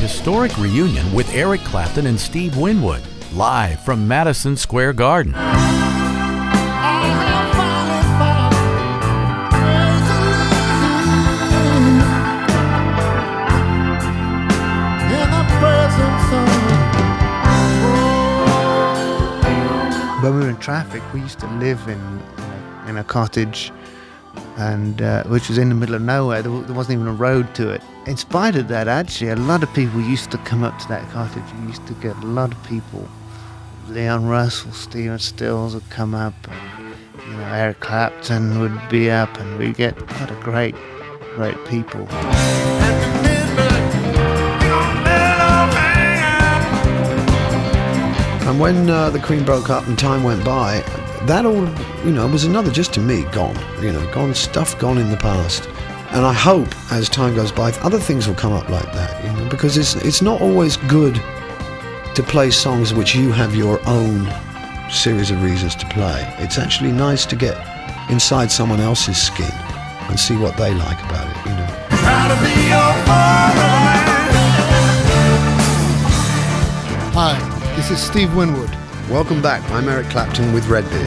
historic reunion with Eric Clapton and Steve Winwood, live from Madison Square Garden. When we were in Traffic, we used to live in a cottage, and which was in the middle of nowhere. There wasn't even a road to it. In spite of that, actually, a lot of people used to come up to that cottage. We used to get a lot of people. Leon Russell, Stephen Stills would come up, and, Eric Clapton would be up, and we'd get a lot of great people. And when the Queen broke up and time went by, that all, was another, just to me, gone. Gone in the past. And I hope, as time goes by, other things will come up like that, because it's not always good to play songs which you have your own series of reasons to play. It's actually nice to get inside someone else's skin and see what they like about it, Try to be your father. Hi. This is Steve Winwood. Welcome back. I'm Eric Clapton with Redbeard.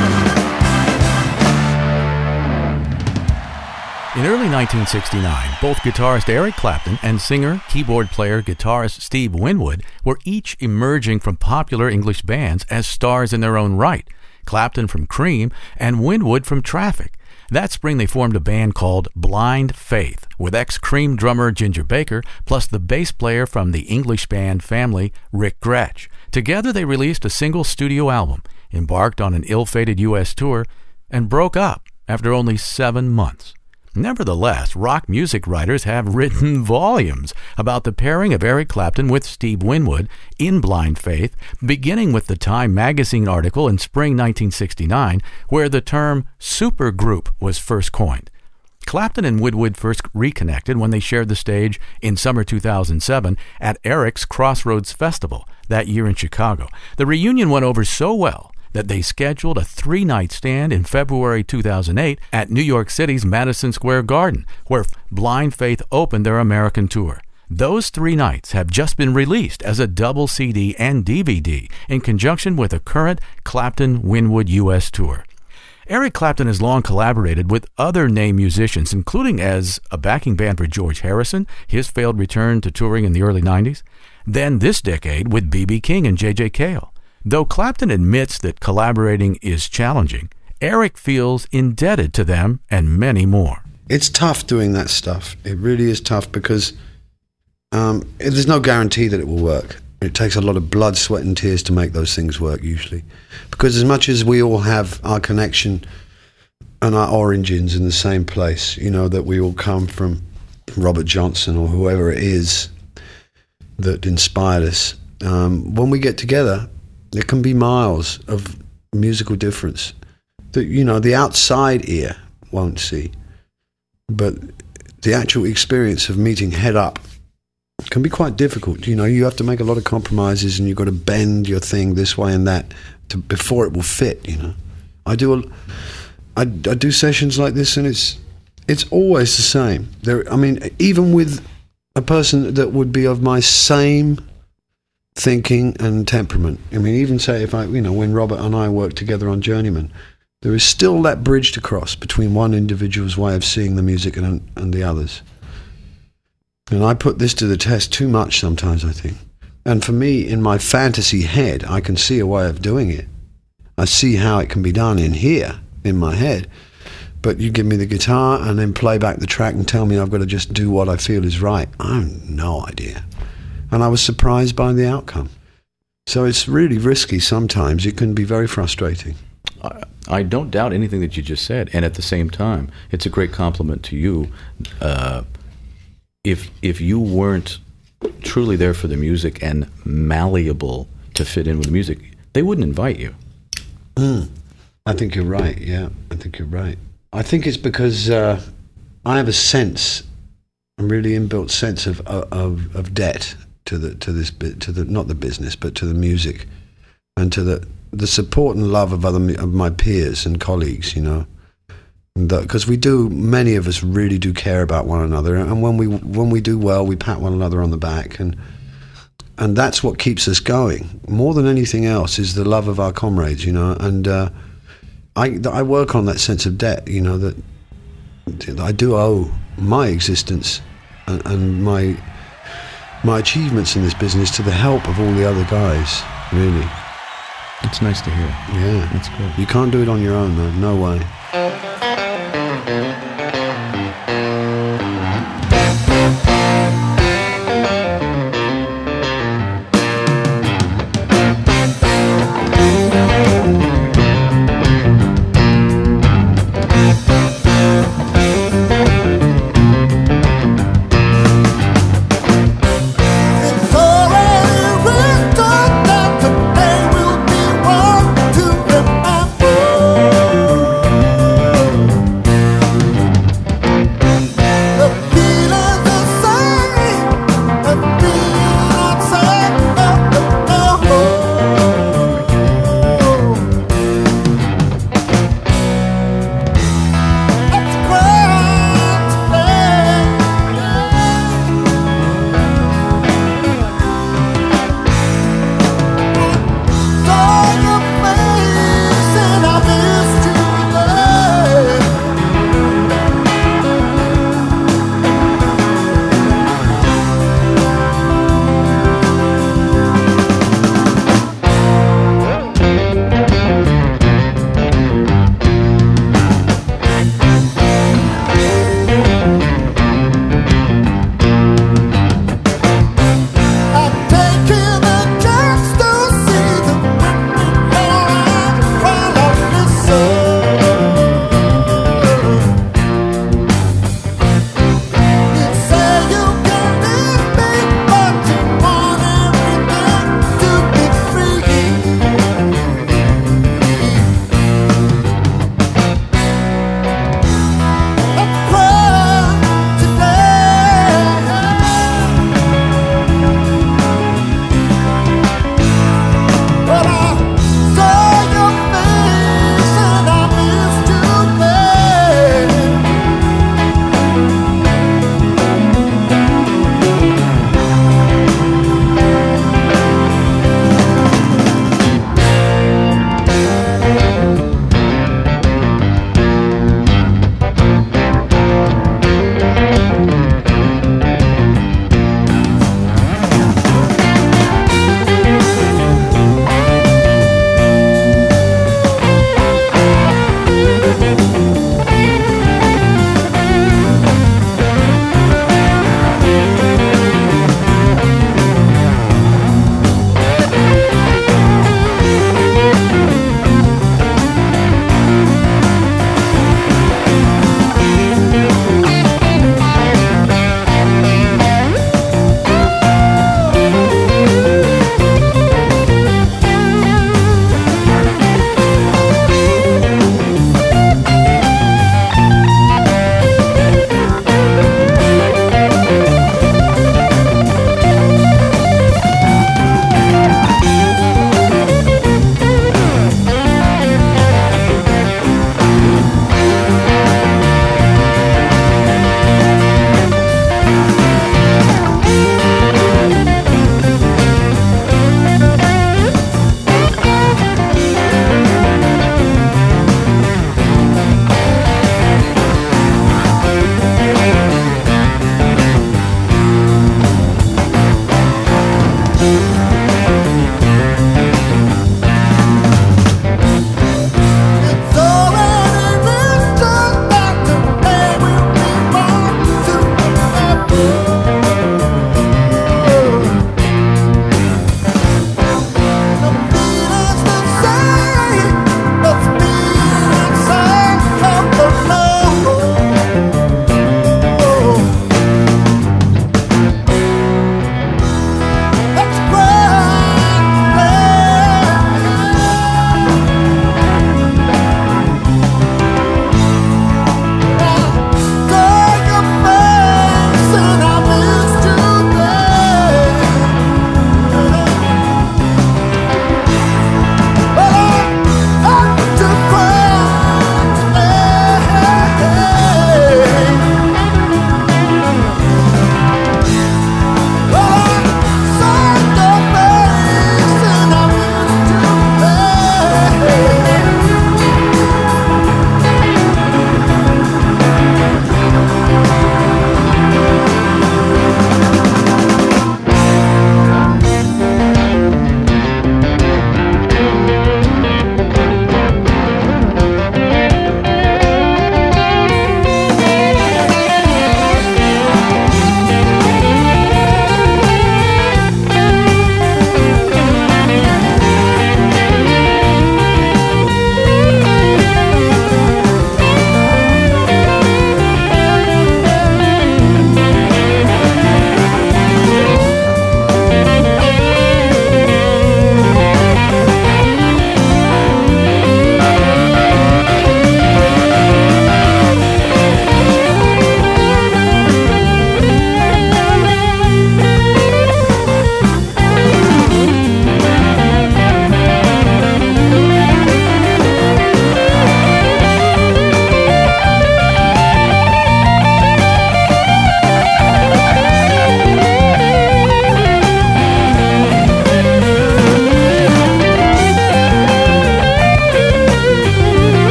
In early 1969, both guitarist Eric Clapton and singer, keyboard player, guitarist Steve Winwood were each emerging from popular English bands as stars in their own right. Clapton from Cream and Winwood from Traffic. That spring they formed a band called Blind Faith, with ex-Cream drummer Ginger Baker, plus the bass player from the English band family, Rick Gretsch. Together they released a single studio album, embarked on an ill-fated U.S. tour, and broke up after only 7 months. Nevertheless, rock music writers have written volumes about the pairing of Eric Clapton with Steve Winwood in Blind Faith, beginning with the Time magazine article in spring 1969, where the term supergroup was first coined. Clapton and Winwood first reconnected when they shared the stage in summer 2007 at Eric's Crossroads Festival that year in Chicago. The reunion went over so well that they scheduled a 3-night stand in February 2008 at New York City's Madison Square Garden, where Blind Faith opened their American tour. Those 3 nights have just been released as a double CD and DVD in conjunction with a current Clapton-Winwood U.S. tour. Eric Clapton has long collaborated with other name musicians, including as a backing band for George Harrison, his failed return to touring in the early 90s, then this decade with B.B. King and J.J. Cale. Though Clapton admits that collaborating is challenging, Eric feels indebted to them and many more. It's tough doing that stuff. It really is tough because there's no guarantee that it will work. It takes a lot of blood, sweat and tears to make those things work usually. Because as much as we all have our connection and our origins in the same place, that we all come from Robert Johnson or whoever it is that inspired us, when we get together, there can be miles of musical difference that, the outside ear won't see. But the actual experience of meeting head up can be quite difficult. You have to make a lot of compromises and you've got to bend your thing this way and that before it will fit, I do sessions like this and it's always the same. Even with a person that would be of my same thinking and temperament. Even say when Robert and I worked together on Journeyman, there is still that bridge to cross between one individual's way of seeing the music and the others. And I put this to the test too much sometimes, I think. And for me, in my fantasy head, I can see a way of doing it. I see how it can be done in here, in my head. But you give me the guitar and then play back the track and tell me I've got to just do what I feel is right. I have no idea. And I was surprised by the outcome. So it's really risky sometimes. It can be very frustrating. I don't doubt anything that you just said. And at the same time, it's a great compliment to you. If you weren't truly there for the music and malleable to fit in with the music, they wouldn't invite you. I think you're right. Yeah, I think you're right. I think it's because I have a really inbuilt sense of debt to the not the business, but to the music, and to the support and love of my peers and colleagues. Because many of us really do care about one another, and when we do well, we pat one another on the back, and that's what keeps us going. More than anything else is the love of our comrades, and I work on that sense of debt, that I do owe my existence and my achievements in this business to the help of all the other guys, really. It's nice to hear. Yeah. That's good. You can't do it on your own, man. No way.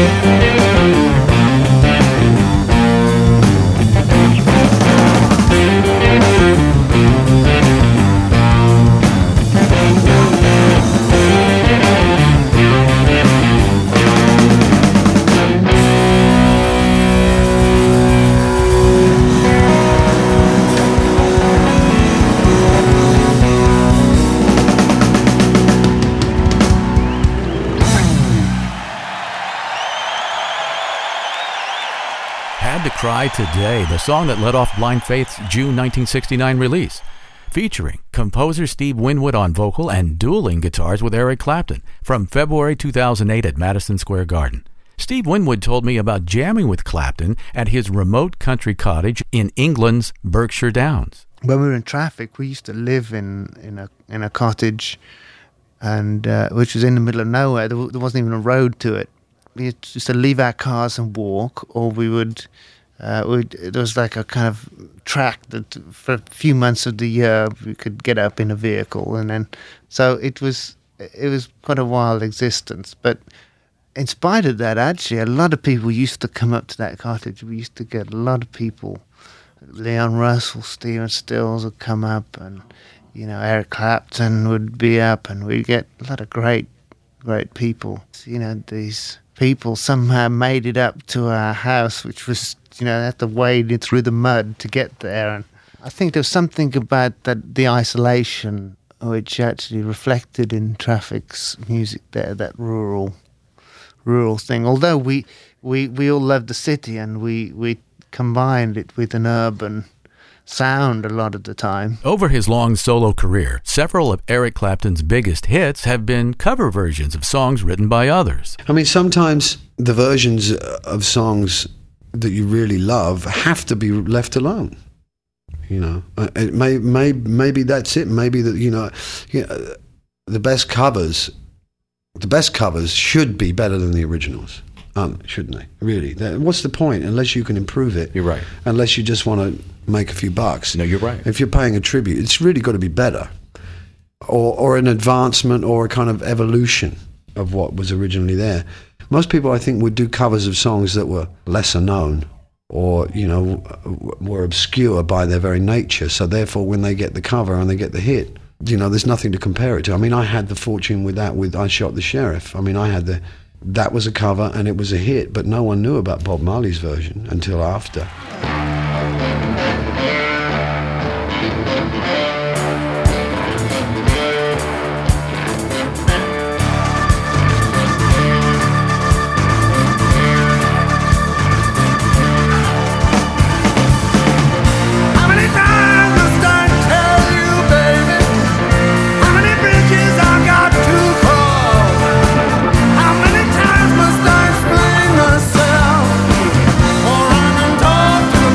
Had to Cry Today, the song that led off Blind Faith's June 1969 release, featuring composer Steve Winwood on vocal and dueling guitars with Eric Clapton from February 2008 at Madison Square Garden. Steve Winwood told me about jamming with Clapton at his remote country cottage in England's Berkshire Downs. When we were in traffic, we used to live in a cottage, and which was in the middle of nowhere. There wasn't even a road to it. We used to leave our cars and walk, or we would. There was like a kind of track that for a few months of the year we could get up in a vehicle, and then so it was quite a wild existence. But in spite of that, actually, a lot of people used to come up to that cottage. We used to get a lot of people. Leon Russell, Stephen Stills would come up, and Eric Clapton would be up, and we'd get a lot of great people. These people somehow made it up to our house, which was, they had to wade through the mud to get there. And I think there was something about the isolation which actually reflected in Traffic's music there, that rural thing. Although we all loved the city, and we combined it with an urban sound a lot of the time. Over his long solo career, several of Eric Clapton's biggest hits have been cover versions of songs written by others. I mean, sometimes the versions of songs that you really love have to be left alone. It maybe that's it. Maybe that the best covers should be better than the originals. Shouldn't they? Really? What's the point? Unless you can improve it. You're right. Unless you just want to make a few bucks. No, you're right. If you're paying a tribute, it's really got to be better. Or an advancement, or a kind of evolution of what was originally there. Most people, I think, would do covers of songs that were lesser known, or, were obscure by their very nature. So therefore, when they get the cover and they get the hit, there's nothing to compare it to. I mean, I had the fortune with I Shot the Sheriff. I mean, that was a cover and it was a hit, but no one knew about Bob Marley's version until after. Myself, or run and talk to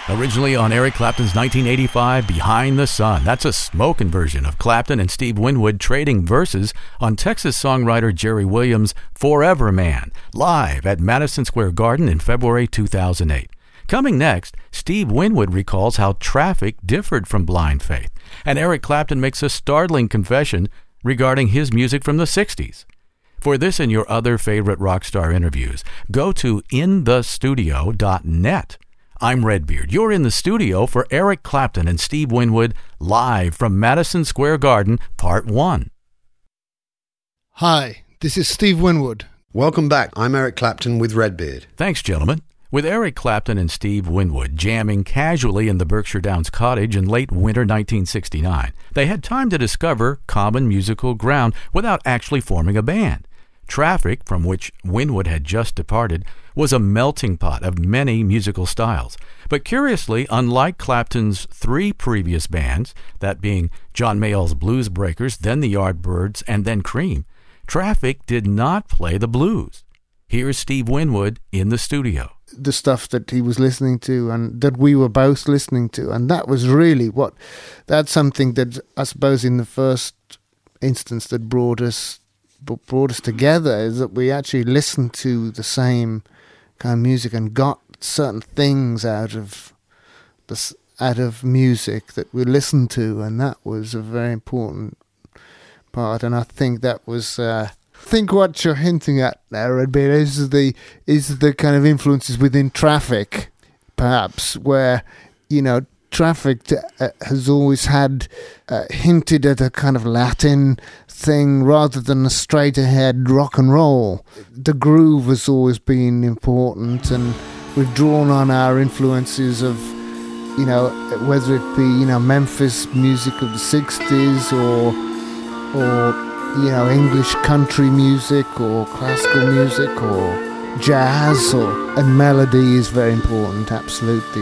Originally on Eric Clapton's 1985 Behind the Sun. That's a smoking version of Clapton and Steve Winwood trading verses on Texas songwriter Jerry Williams' Forever Man, live at Madison Square Garden in February 2008. Coming next, Steve Winwood recalls how Traffic differed from Blind Faith, and Eric Clapton makes a startling confession regarding his music from the 60s. For this and your other favorite rock star interviews, go to inthestudio.net. I'm Redbeard. You're in the studio for Eric Clapton and Steve Winwood, live from Madison Square Garden, Part 1. Hi, this is Steve Winwood. Welcome back. I'm Eric Clapton with Redbeard. Thanks, gentlemen. With Eric Clapton and Steve Winwood jamming casually in the Berkshire Downs cottage in late winter 1969, they had time to discover common musical ground without actually forming a band. Traffic, from which Winwood had just departed, was a melting pot of many musical styles. But curiously, unlike Clapton's three previous bands, that being John Mayall's Blues Breakers, then the Yardbirds, and then Cream, Traffic did not play the blues. Here's Steve Winwood in the studio. The stuff that he was listening to and that we were both listening to, and that was really that's something that I suppose in the first instance that brought us together, is that we actually listened to the same kind of music and got certain things out of music that we listened to, and that was a very important part. And I think that was I think what you're hinting at there, Redbeard, is the kind of influences within Traffic, perhaps, where, you know, Traffic has always had hinted at a kind of Latin thing rather than a straight-ahead rock and roll. The groove has always been important, and we've drawn on our influences of, you know, whether it be, you know, Memphis music of the 60s or you know, English country music or classical music or jazz, and melody is very important, absolutely.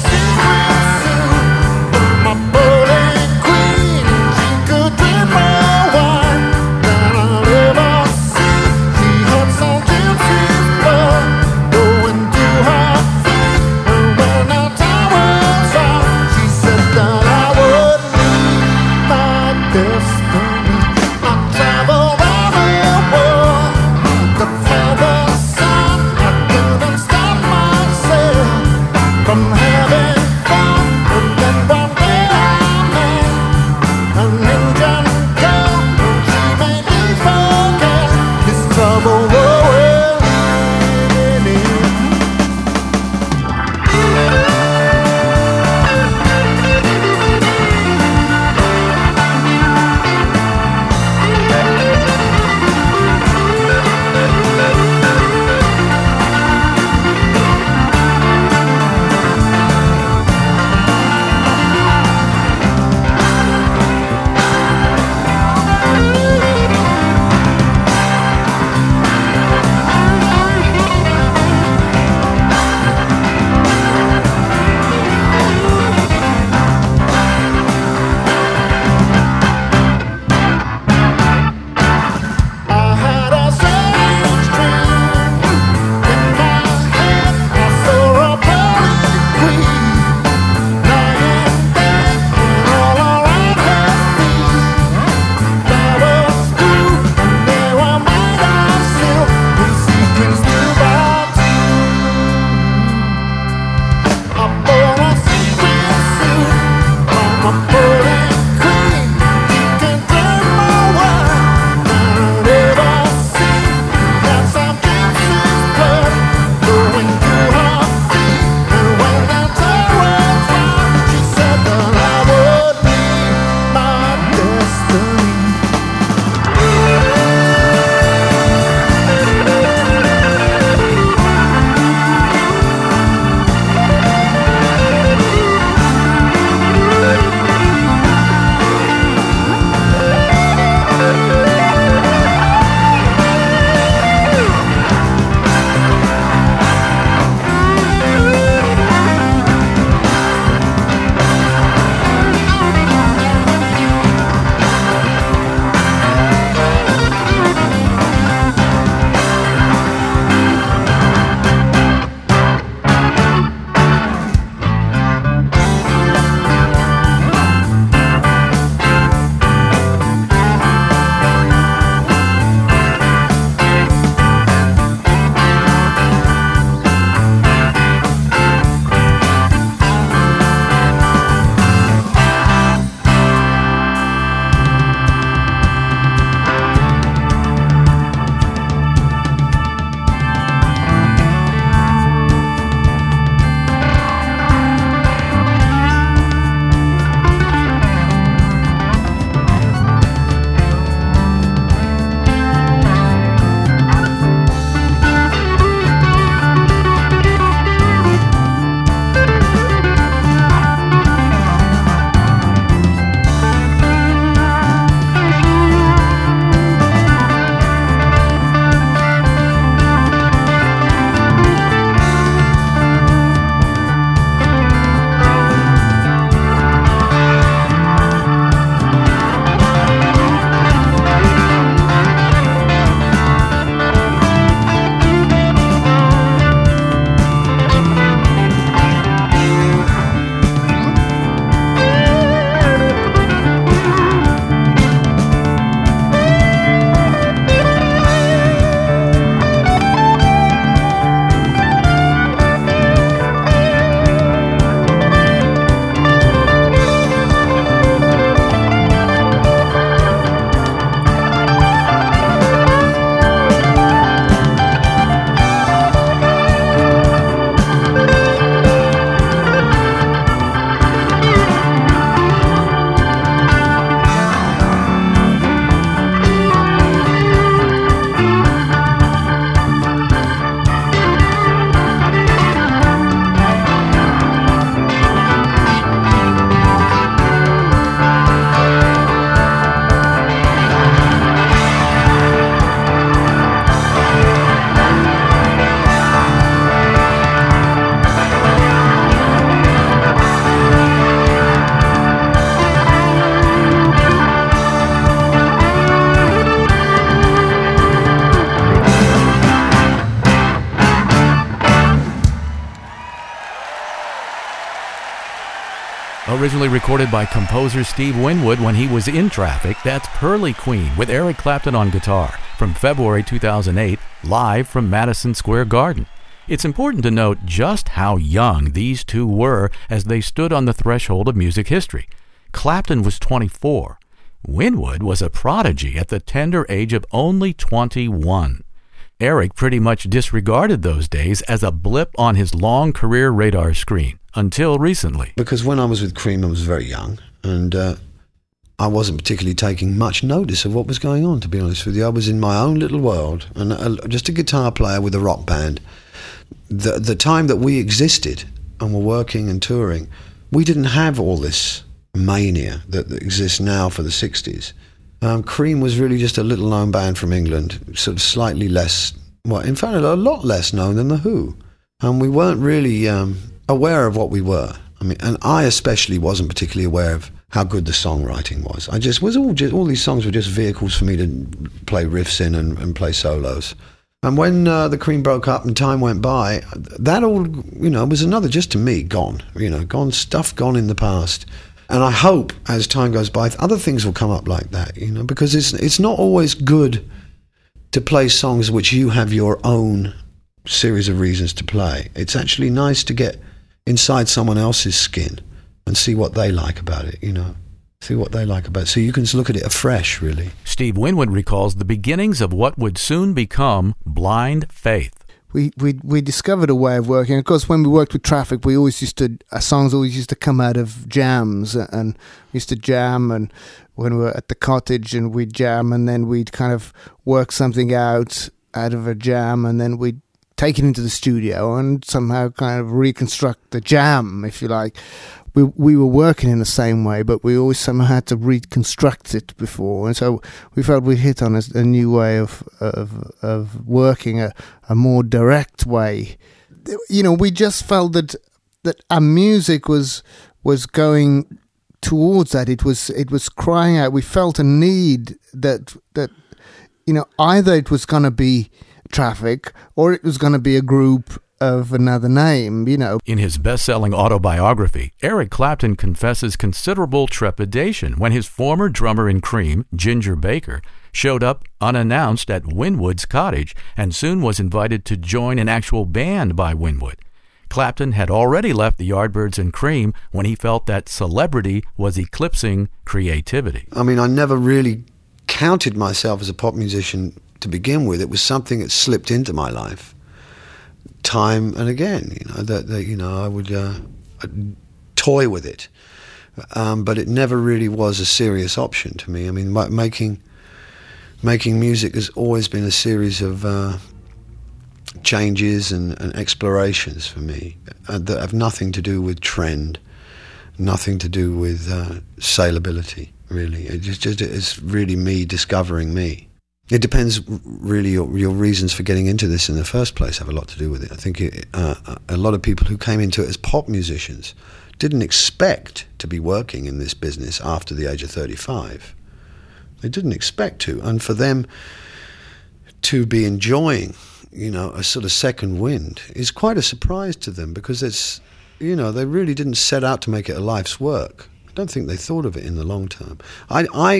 My bowling queen, she could dream Originally recorded by composer Steve Winwood when he was in Traffic, that's Pearly Queen with Eric Clapton on guitar from February 2008, live from Madison Square Garden. It's important to note just how young these two were as they stood on the threshold of music history. Clapton was 24. Winwood was a prodigy at the tender age of only 21. Eric pretty much disregarded those days as a blip on his long career radar screen, until recently. Because when I was with Cream, I was very young, and I wasn't particularly taking much notice of what was going on, to be honest with you. I was in my own little world, and just a guitar player with a rock band. The time that we existed and were working and touring, we didn't have all this mania that exists now for the 60s. Cream was really just a little-known band from England, sort of slightly less, well, in fact, a lot less known than The Who. And we weren't really aware of what we were. I mean, and I especially wasn't particularly aware of how good the songwriting was. I just was all these songs were just vehicles for me to play riffs in and play solos. And when the Cream broke up and time went by, that all, was another, just to me, gone. Stuff gone in the past. And I hope, as time goes by, other things will come up like that, because it's not always good to play songs which you have your own series of reasons to play. It's actually nice to get inside someone else's skin and see what they like about it, see what they like about it. So you can look at it afresh, really. Steve Winwood recalls the beginnings of what would soon become Blind Faith. We discovered a way of working. Of course, when we worked with Traffic, we always our songs always used to come out of jams, and we used to jam, and when we were at the cottage and we'd jam, and then we'd kind of work something out of a jam, and then we'd take it into the studio and somehow kind of reconstruct the jam, if you like. We were working in the same way, but we always somehow had to reconstruct it before, and so we felt we hit on a new way of working, a more direct way. We just felt that our music was going towards that. It was crying out. We felt a need that either it was going to be Traffic or it was going to be a group of another name, In his best-selling autobiography, Eric Clapton confesses considerable trepidation when his former drummer in Cream, Ginger Baker, showed up unannounced at Winwood's cottage and soon was invited to join an actual band by Winwood. Clapton had already left the Yardbirds and Cream when he felt that celebrity was eclipsing creativity. I mean, I never really counted myself as a pop musician to begin with. It was something that slipped into my life. Time and again, I would toy with it, but it never really was a serious option to me. I mean, making music has always been a series of changes and explorations for me that have nothing to do with trend, nothing to do with saleability. Really, it's really me discovering me. It depends, really, your reasons for getting into this in the first place have a lot to do with it. I think a lot of people who came into it as pop musicians didn't expect to be working in this business after the age of 35. They didn't expect to. And for them to be enjoying, a sort of second wind is quite a surprise to them, because it's, they really didn't set out to make it a life's work. I don't think they thought of it in the long term. I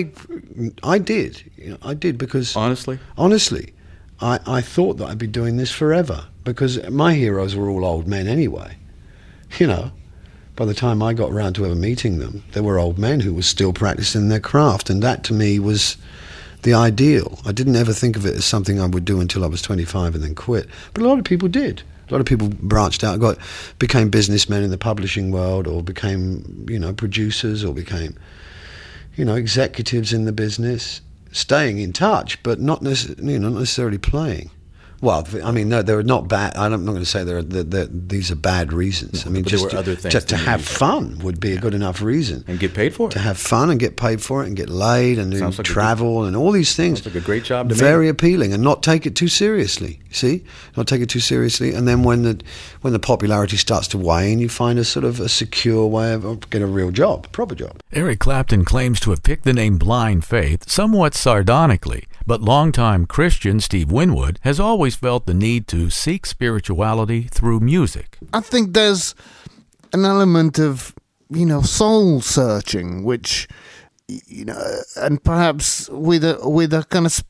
did because honestly, I thought that I'd be doing this forever, because my heroes were all old men anyway. By the time I got around to ever meeting them, they were old men who were still practicing their craft, and that to me was the ideal. I didn't ever think of it as something I would do until I was 25 and then quit. But a lot of people did. A lot of people branched out, became businessmen in the publishing world, or became, producers, or became, executives in the business, staying in touch, but not necessarily playing. Well, I mean, no, they're not bad. I'm not going to say these are bad reasons. I mean, just to have fun would be a good enough reason. And get paid for it. To have fun and get paid for it and get laid and travel and all these things. Sounds like a great job to me. Very appealing, and not take it too seriously. See? Not take it too seriously. And then when the popularity starts to wane, you find a sort of a secure way of get a real job, a proper job. Eric Clapton claims to have picked the name Blind Faith somewhat sardonically, but longtime Christian Steve Winwood has always felt the need to seek spirituality through music. I think there's an element of soul searching, which, and perhaps with a kind of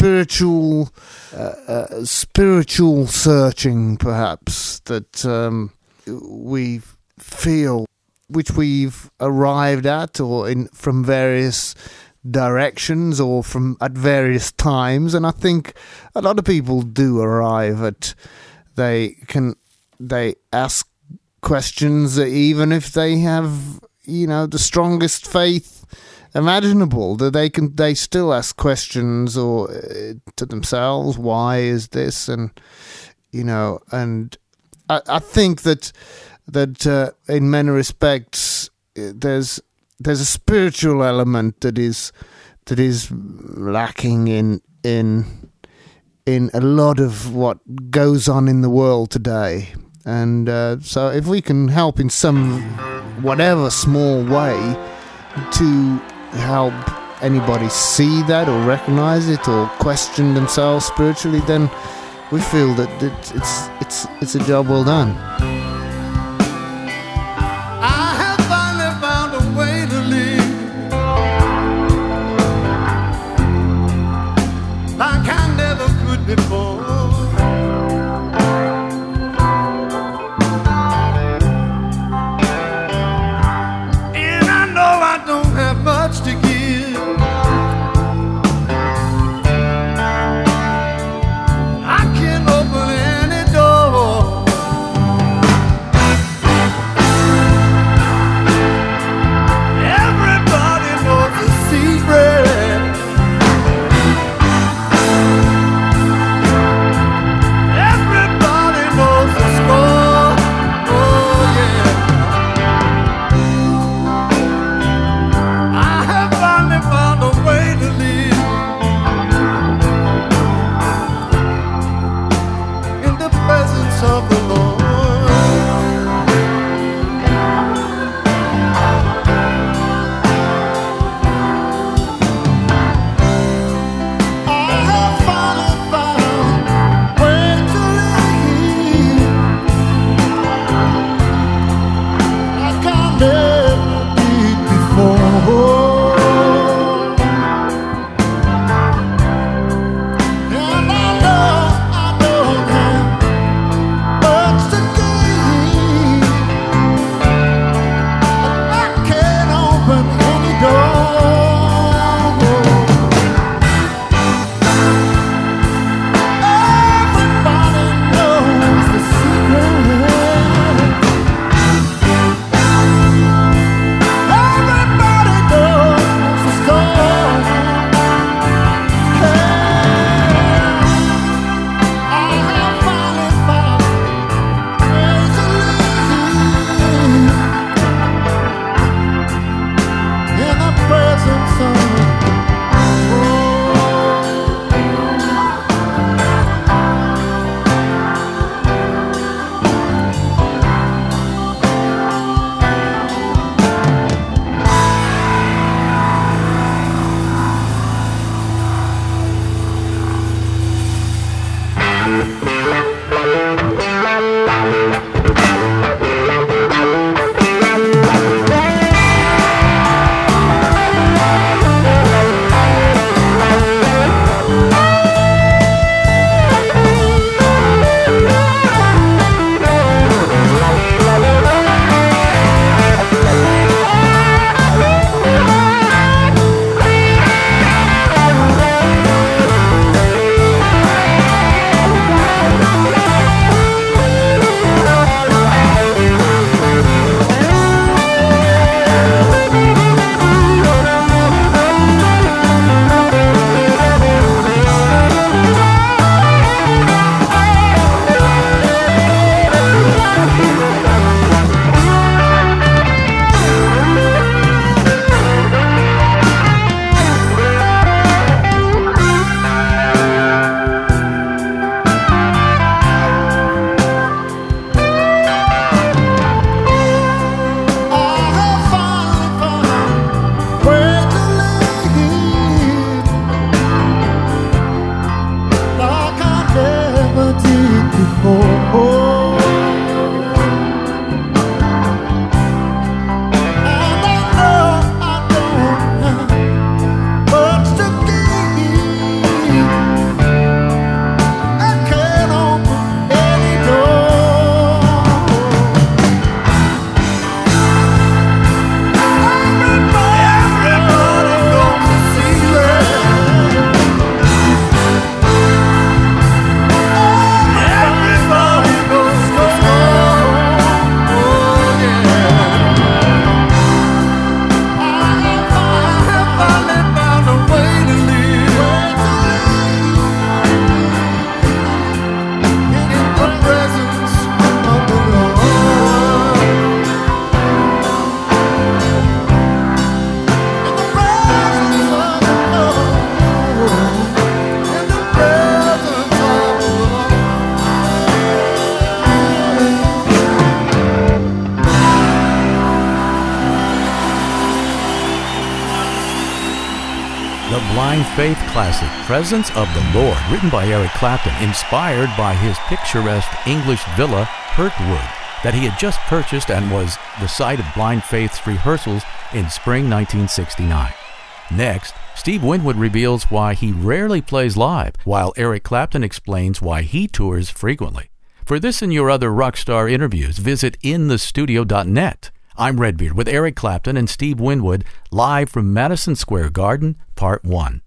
spiritual searching, perhaps, that we feel, which we've arrived at, or from various directions, or at various times. And I think a lot of people do arrive at, they ask questions even if they have the strongest faith imaginable, that they still ask questions or to themselves, why is this? And and I think that in many respects there's a spiritual element that is lacking in a lot of what goes on in the world today. And so if we can help in some whatever small way to help anybody see that or recognize it or question themselves spiritually, then we feel that it's a job well done. I have finally found a way to live like I never could before. To give, I can open any door. The Blind Faith classic, Presence of the Lord, written by Eric Clapton, inspired by his picturesque English villa, Hurtwood, that he had just purchased and was the site of Blind Faith's rehearsals in spring 1969. Next, Steve Winwood reveals why he rarely plays live, while Eric Clapton explains why he tours frequently. For this and your other rockstar interviews, visit inthestudio.net. I'm Redbeard with Eric Clapton and Steve Winwood, live from Madison Square Garden, Part 1.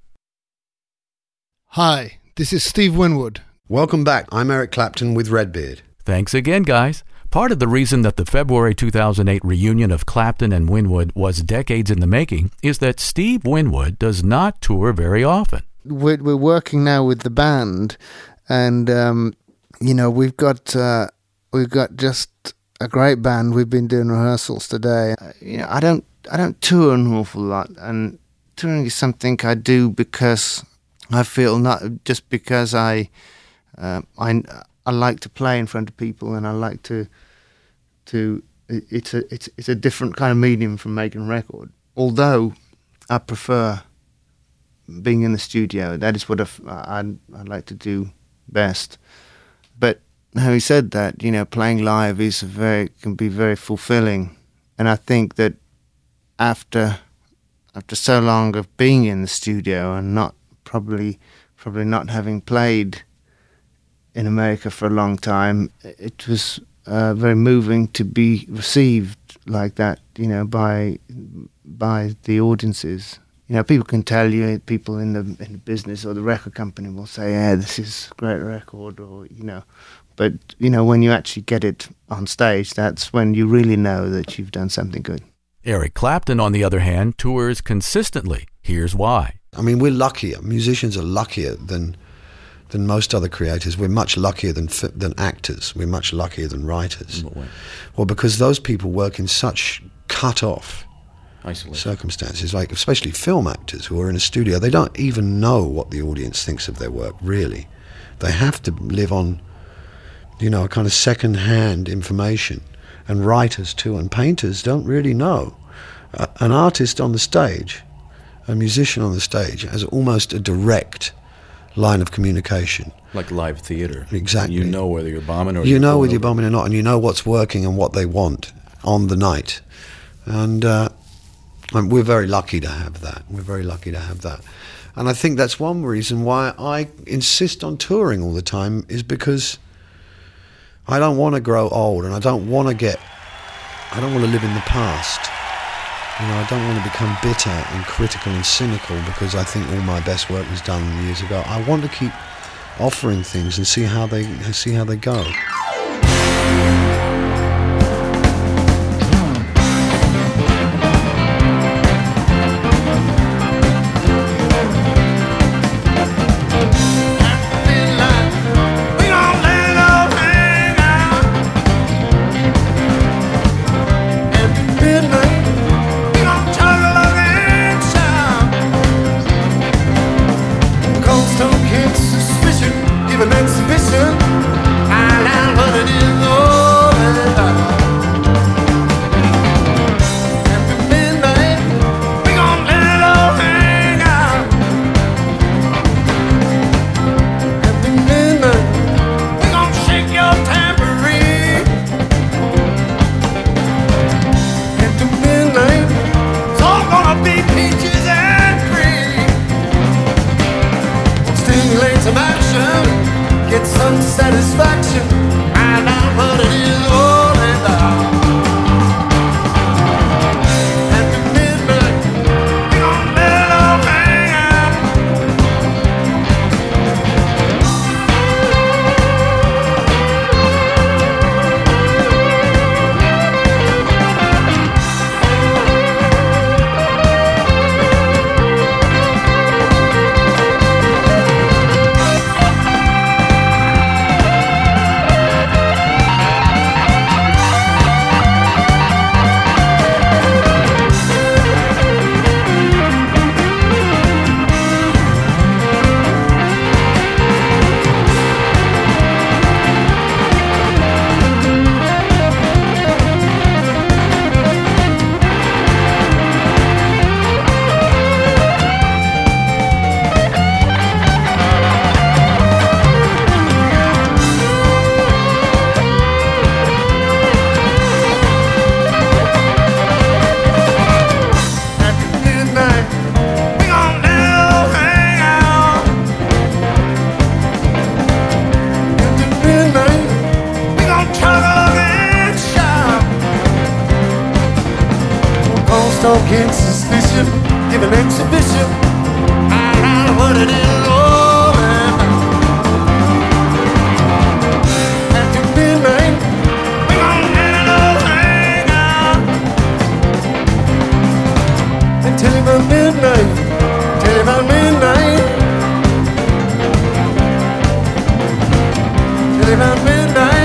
Hi, this is Steve Winwood. Welcome back. I'm Eric Clapton with Redbeard. Thanks again, guys. Part of the reason that the February 2008 reunion of Clapton and Winwood was decades in the making is that Steve Winwood does not tour very often. We're working now with the band, and we've got just a great band. We've been doing rehearsals today. I don't tour an awful lot, and touring is something I do because I feel, not just because I like to play in front of people, and I like to. It's a different kind of medium from making a record. Although I prefer being in the studio, that is what I like to do best. But having said that, playing live can be very fulfilling, and I think that after so long of being in the studio and probably not having played in America for a long time, it was very moving to be received like that, by the audiences. People can tell you, people in the business or the record company will say, "Yeah, this is a great record," or but when you actually get it on stage, that's when you really know that you've done something good. Eric Clapton, on the other hand, tours consistently. Here's why. I mean, we're luckier. Musicians are luckier than most other creators. We're much luckier than actors. We're much luckier than writers. Well, because those people work in such cut-off circumstances, like especially film actors who are in a studio. They don't even know what the audience thinks of their work, really. They have to live on, a kind of second-hand information. And writers, too, and painters don't really know. An artist on the stage, a musician on the stage, has almost a direct line of communication. Like live theater. Exactly. You know whether you're bombing or you know whether you're bombing or not, and you know what's working and what they want on the night. And we're very lucky to have that. And I think that's one reason why I insist on touring all the time, is because I don't want to grow old, and I don't want to live in the past. I don't want to become bitter and critical and cynical because I think all my best work was done years ago. I want to keep offering things and see how they go. stoking suspicion, give an exhibition, find out what it is all about. After midnight, we gon' have a little hangout. And tell him about midnight, tell him about midnight, tell him about midnight.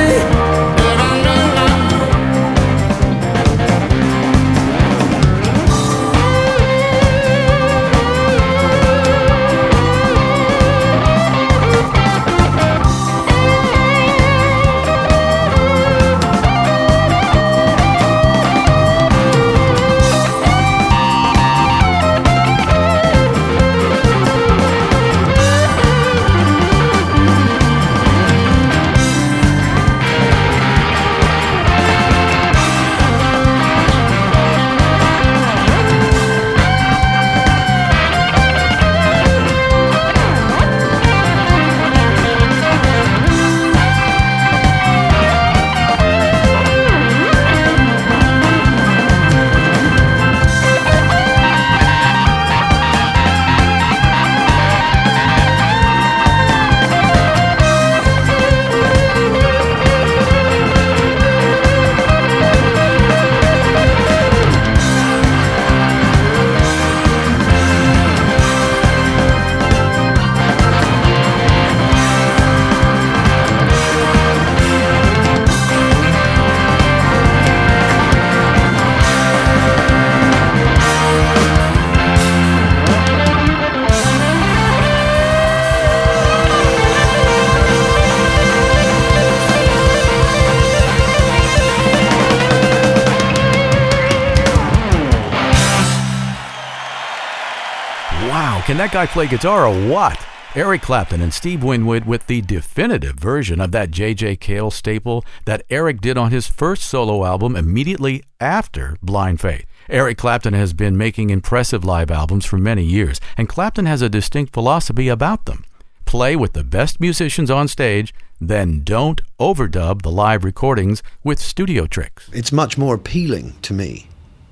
Can that guy play guitar or what? Eric Clapton and Steve Winwood with the definitive version of that J.J. Cale staple that Eric did on his first solo album immediately after Blind Faith. Eric Clapton has been making impressive live albums for many years, and Clapton has a distinct philosophy about them. Play with the best musicians on stage, then don't overdub the live recordings with studio tricks. It's much more appealing to me.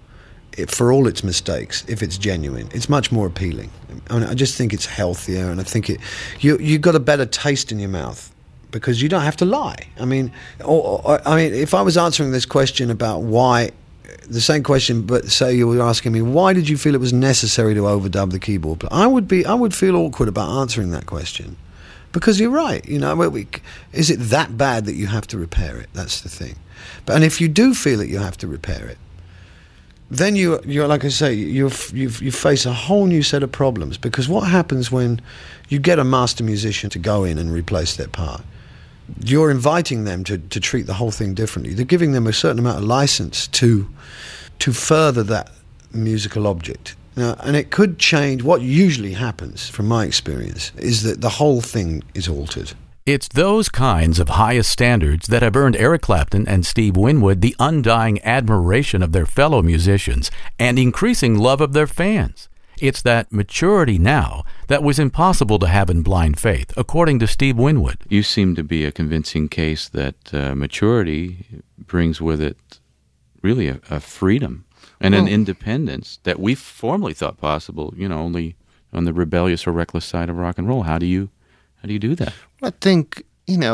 For all its mistakes, if it's genuine, it's much more appealing. I mean, I just think it's healthier, and I think you got a better taste in your mouth because you don't have to lie. I mean, if I was answering this question about why, the same question, but say you were asking me why did you feel it was necessary to overdub the keyboard player, I would feel awkward about answering that question because you're right. You know, is it that bad that you have to repair it? That's the thing. And if you do feel that you have to repair it, then you're like I say, you face a whole new set of problems, because what happens when you get a master musician to go in and replace their part? You're inviting them to treat the whole thing differently. They're giving them a certain amount of license to further that musical object. Now, and it could change. What usually happens, from my experience, is that the whole thing is altered. It's those kinds of highest standards that have earned Eric Clapton and Steve Winwood the undying admiration of their fellow musicians and increasing love of their fans. It's that maturity now that was impossible to have in Blind Faith, according to Steve Winwood. You seem to be a convincing case that maturity brings with it really a freedom and an independence that we formerly thought possible, only on the rebellious or reckless side of rock and roll. How do you do that? I think,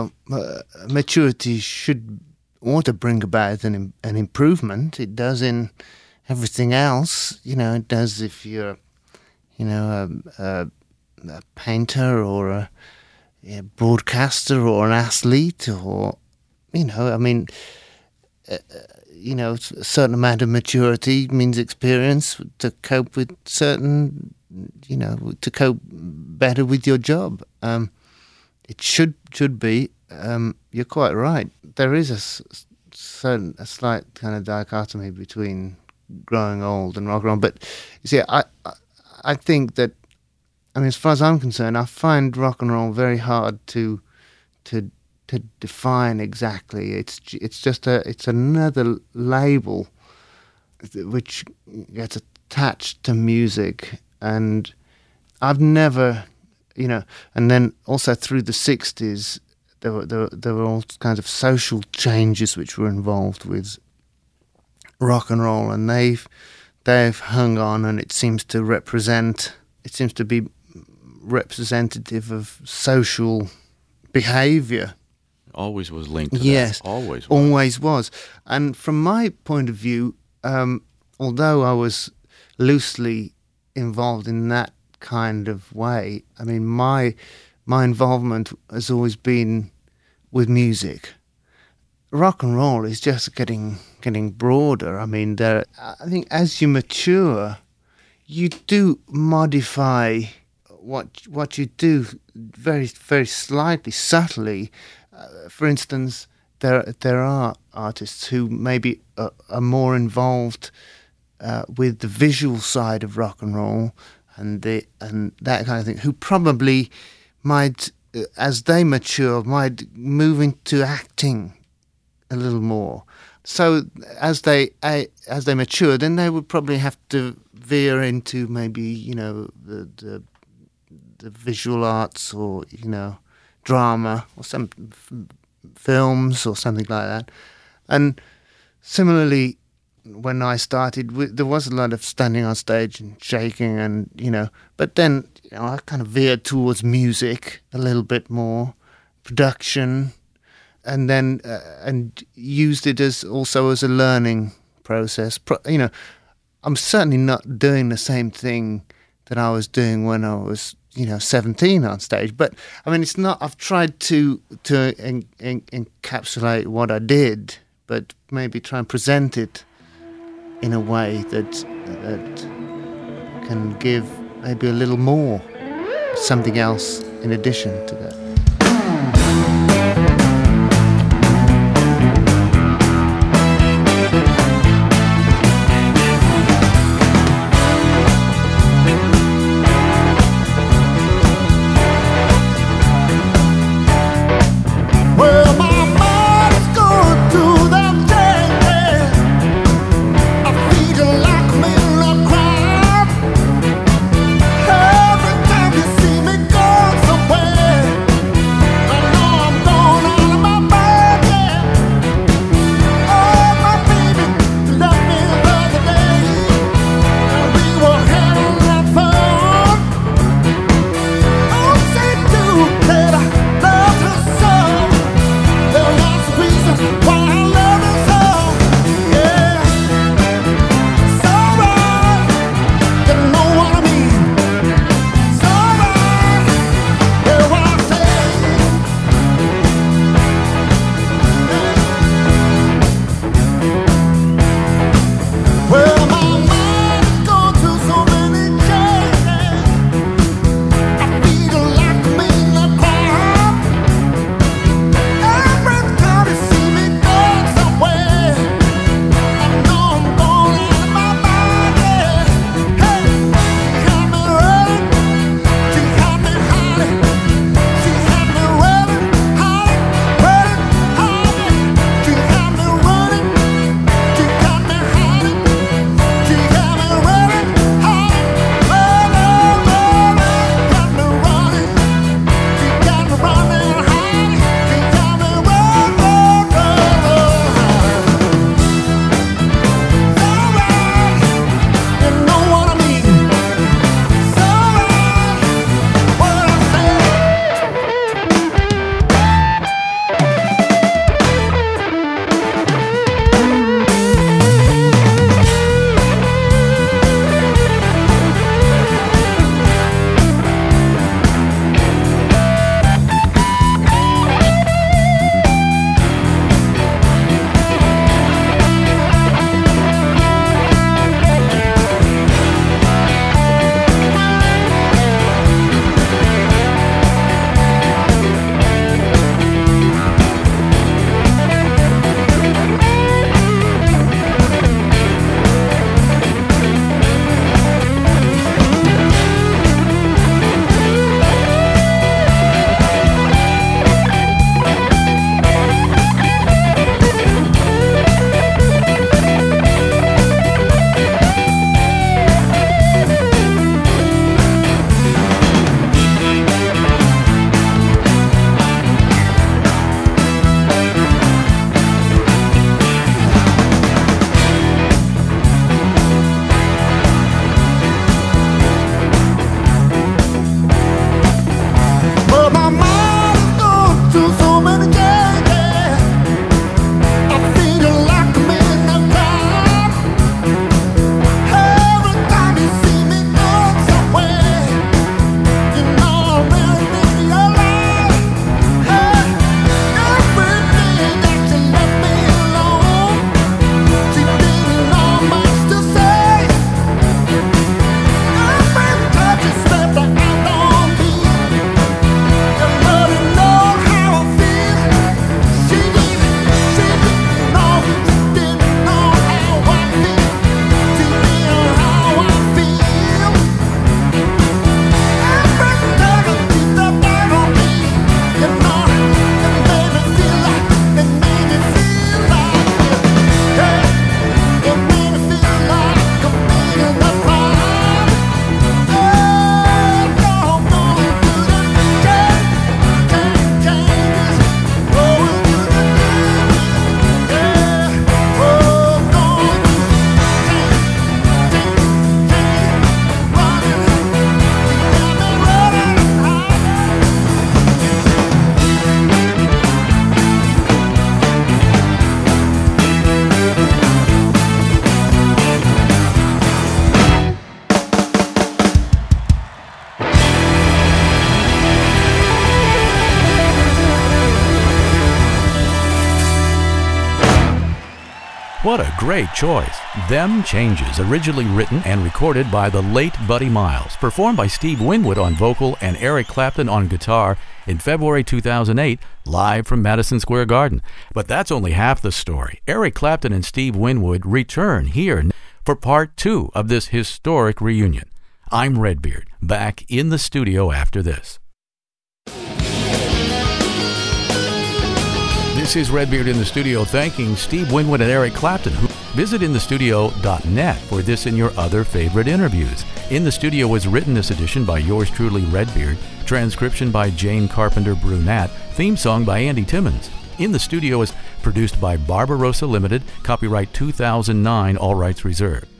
maturity ought to bring about an improvement. It does in everything else. It does if you're, a painter or a broadcaster or an athlete or, a certain amount of maturity means experience to cope with certain, to cope better with your job. It should be. You're quite right. There is a slight kind of dichotomy between growing old and rock and roll. But you see, I think that, as far as I'm concerned, I find rock and roll very hard to define exactly. It's just it's another label which gets attached to music, and I've never. And then also through the 60s, there were all kinds of social changes which were involved with rock and roll, and they've hung on, and it seems to be representative of social behaviour. Always was linked to yes, that. Always was. And from my point of view, although I was loosely involved in that kind of way, I mean, my involvement has always been with music. Rock and roll is just getting broader. I mean, I think as you mature, you do modify what you do very, very slightly, subtly. For instance, there are artists who maybe are more involved with the visual side of rock and roll and that kind of thing, who probably might, as they mature, might move into acting a little more. So as they mature, then they would probably have to veer into maybe the visual arts, or drama, or some films or something like that. And similarly, when I started, there was a lot of standing on stage and shaking, and but then I kind of veered towards music a little bit more, production, and then and used it as a learning process. I'm certainly not doing the same thing that I was doing when I was 17 on stage, but I mean, it's not. I've tried to encapsulate what I did, but maybe try and present it in a way that can give maybe a little more, something else in addition to that. Every time you see me go somewhere, What a great choice. Them Changes, originally written and recorded by the late Buddy Miles, performed by Steve Winwood on vocal and Eric Clapton on guitar in February 2008, live from Madison Square Garden. But that's only half the story. Eric Clapton and Steve Winwood return here for part 2 of this historic reunion. I'm Redbeard, back in the studio after this. This is Redbeard in the studio, thanking Steve Winwood and Eric Clapton, who visit inthestudio.net for this and your other favorite interviews. In the Studio was written this edition by yours truly, Redbeard, transcription by Jane Carpenter Brunette, theme song by Andy Timmons. In the Studio is produced by Barbarossa Limited, copyright 2009, all rights reserved.